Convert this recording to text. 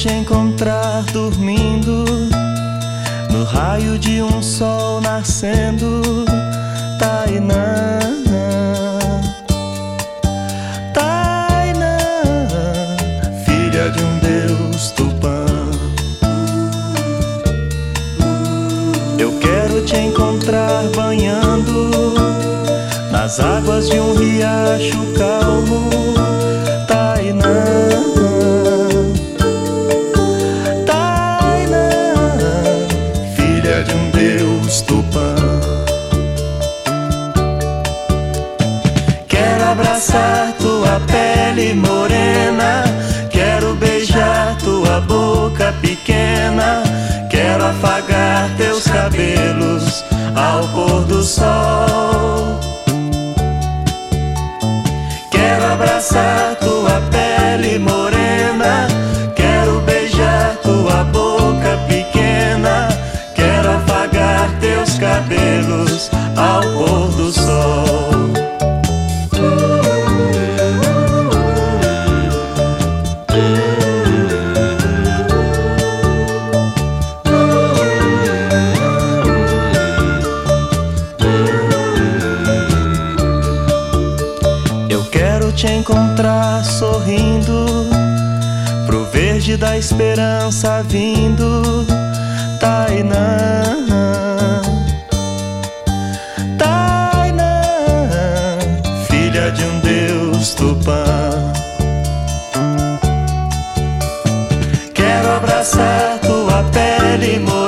te encontrar dormindo, no raio de um sol nascendo. Tainã, Tainã, filha de um deus Tupã. Eu quero te encontrar banhando nas águas de um riacho calmo. Tainã, Tainã, filha de um deus Tupã. Quero abraçar tua pele morena, quero beijar tua boca pequena, quero afagar teus cabelos ao pôr do sol. Quero abraçar tua pele morena, quero beijar tua boca pequena, quero afagar teus cabelos ao pôr do sol. Te encontrar sorrindo pro verde da esperança vindo. Tainã, Tainã, filha de um deus Tupã. Quero abraçar tua pele morena,